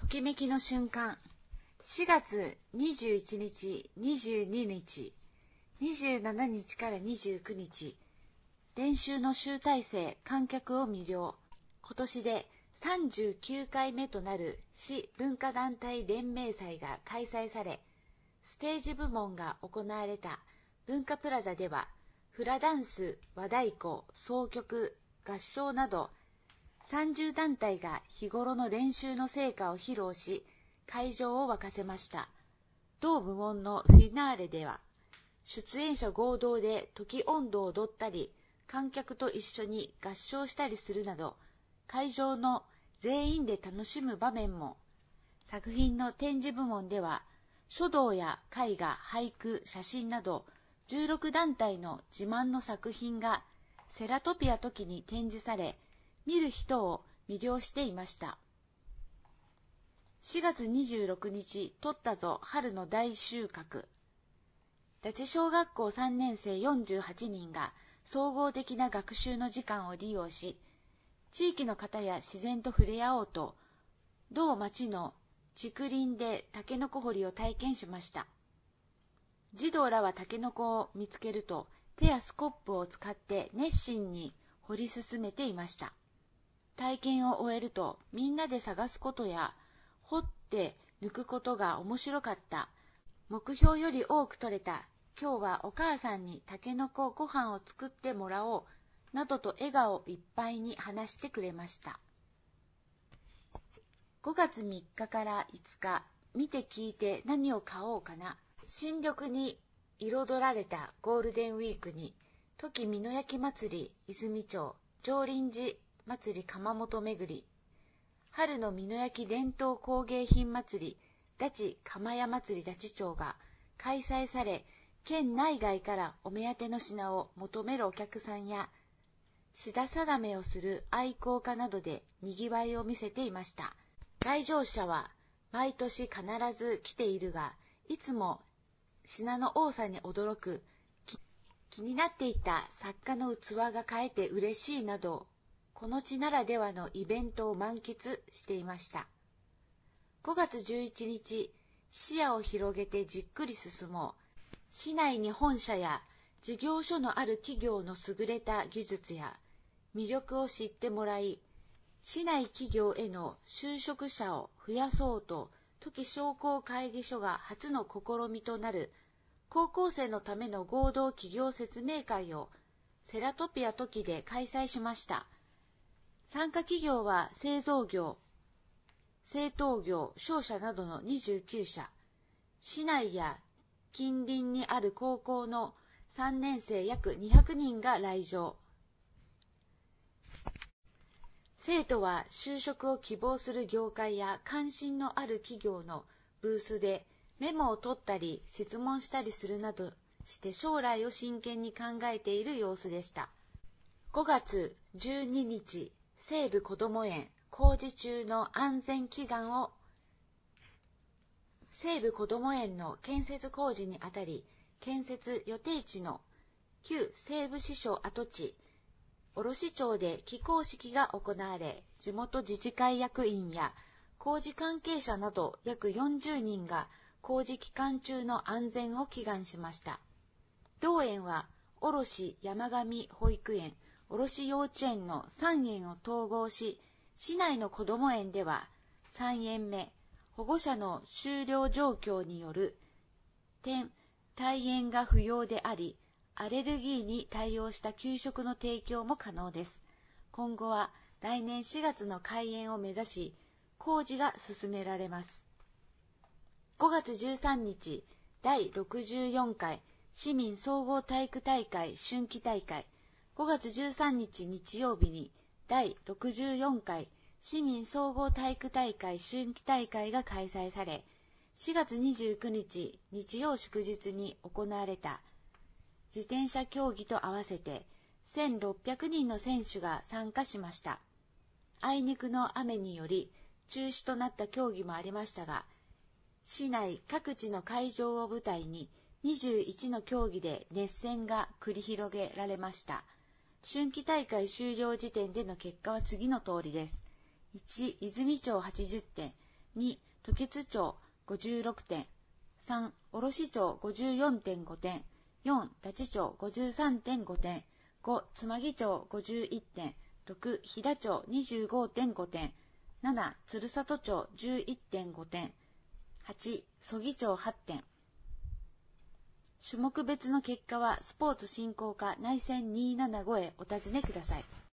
きめきの瞬間。4月21日、22日、27日から29日、練習の集大成、観客を魅了。今年で39回目となる市文化団体連盟祭が開催され、ステージ部門が行われた文化プラザでは、フラダンス、和太鼓、箏曲、合唱など、30団体が日頃の練習の成果を披露し、会場を沸かせました。同部門のフィナーレでは、出演者合同で時音頭を踊ったり、観客と一緒に合唱したりするなど、会場の全員で楽しむ場面も。作品の展示部門では、書道や絵画、俳句、写真など、16団体の自慢の作品がセラトピア時に展示され、見る人を魅了していました。4月26日、取ったぞ春の大収穫。伊達小学校3年生48人が総合的な学習の時間を利用し、地域の方や自然と触れ合おうと、同町の竹林でタケノコ掘りを体験しました。児童らはタケノコを見つけると、手やスコップを使って熱心に掘り進めていました。体験を終えると、みんなで探すことや、掘って抜くことが面白かった。目標より多く取れた。今日はお母さんにタケノコご飯を作ってもらおう。などと笑顔いっぱいに話してくれました。5月3日から5日、見て聞いて何を買おうかな。新緑に彩られたゴールデンウィークに、トキ美濃焼祭り泉町、上林寺祭り窯元巡り、春の美濃焼伝統工芸品祭り、ダチ釜屋祭りダチ町が開催され、県内外からお目当ての品を求めるお客さんや、品定めをする愛好家などで賑わいを見せていました。来場者は毎年必ず来ているが、いつも品の多さに驚く。気になっていた作家の器が買えて嬉しいなど、この地ならではのイベントを満喫していました。5月11日、視野を広げてじっくり進もう。市内に本社や事業所のある企業の優れた技術や魅力を知ってもらい、市内企業への就職者を増やそうと、トキ商工会議所が初の試みとなる高校生のための合同企業説明会をセラトピアトキで開催しました。参加企業は製造業、製陶業、商社などの29社、市内や近隣にある高校の3年生約200人が来場。生徒は就職を希望する業界や関心のある企業のブースでメモを取ったり質問したりするなどして将来を真剣に考えている様子でした。5月12日、西武こども園工事中の安全祈願を。西武こども園の建設工事にあたり、建設予定地の旧西武支所跡地、卸町で起工式が行われ、地元自治会役員や工事関係者など約40人が工事期間中の安全を祈願しました。同園は、卸山上保育園、卸幼稚園の3園を統合し、市内のこども園では3園目、保護者の就療状況による退園が不要であり、アレルギーに対応した給食の提供も可能です。今後は来年4月の開園を目指し、工事が進められます。5月13日、第64回市民総合体育大会春季大会。5月13日日曜日に第64回市民総合体育大会春季大会が開催され、4月29日日曜祝日に行われた自転車競技と合わせて1600人の選手が参加しました。あいにくの雨により中止となった競技もありましたが、市内各地の会場を舞台に21の競技で熱戦が繰り広げられました。春季大会終了時点での結果は次の通りです。1、泉町80点、 2、渡月町56点。3、卸町54.5点。4、立町53.5点。5、つまぎ町51点。6、飛騨町25.5点。7、鶴里町11.5点。8、曽木町8点。種目別の結果はスポーツ振興課内戦275へお尋ねください。